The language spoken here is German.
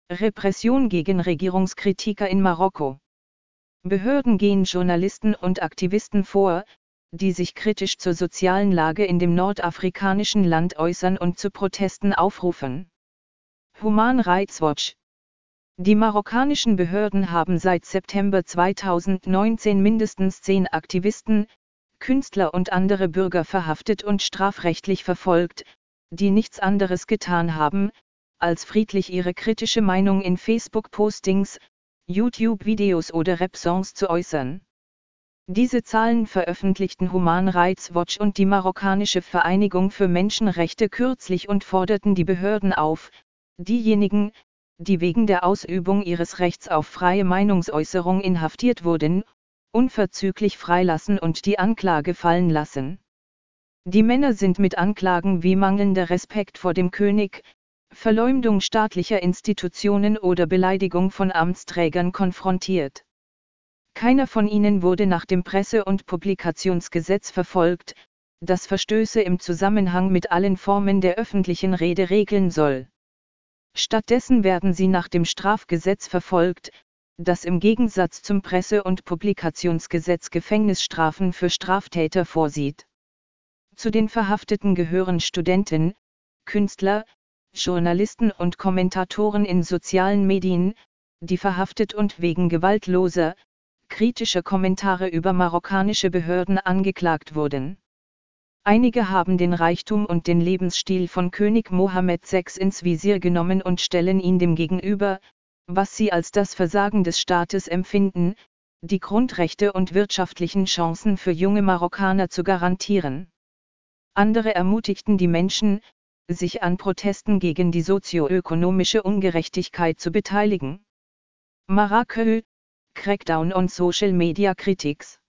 Repression gegen Regierungskritiker in Marokko. Behörden gehen Journalisten und Aktivisten vor, die sich kritisch zur sozialen Lage in dem nordafrikanischen Land äußern und zu Protesten aufrufen. Human Rights Watch. Die marokkanischen Behörden haben seit September 2019 mindestens 10 Aktivisten, Künstler und andere Bürger verhaftet und strafrechtlich verfolgt, die nichts anderes getan haben, als friedlich ihre kritische Meinung in Facebook-Postings, YouTube-Videos oder Rap-Songs zu äußern. Diese Zahlen veröffentlichten Human Rights Watch und die marokkanische Vereinigung für Menschenrechte kürzlich und forderten die Behörden auf, diejenigen, die wegen der Ausübung ihres Rechts auf freie Meinungsäußerung inhaftiert wurden, unverzüglich freilassen und die Anklage fallen lassen. Die Männer sind mit Anklagen wie mangelnder Respekt vor dem König, Verleumdung staatlicher Institutionen oder Beleidigung von Amtsträgern konfrontiert. Keiner von ihnen wurde nach dem Presse- und Publikationsgesetz verfolgt, das Verstöße im Zusammenhang mit allen Formen der öffentlichen Rede regeln soll. Stattdessen werden sie nach dem Strafgesetz verfolgt, das im Gegensatz zum Presse- und Publikationsgesetz Gefängnisstrafen für Straftäter vorsieht. Zu den Verhafteten gehören Studenten, Künstler, Journalisten und Kommentatoren in sozialen Medien, die verhaftet und wegen gewaltloser, kritischer Kommentare über marokkanische Behörden angeklagt wurden. Einige haben den Reichtum und den Lebensstil von König Mohammed VI ins Visier genommen und stellen ihn dem gegenüber, was sie als das Versagen des Staates empfinden, die Grundrechte und wirtschaftlichen Chancen für junge Marokkaner zu garantieren. Andere ermutigten die Menschen, sich an Protesten gegen die sozioökonomische Ungerechtigkeit zu beteiligen. Marrakech, Crackdown on Social Media Critics.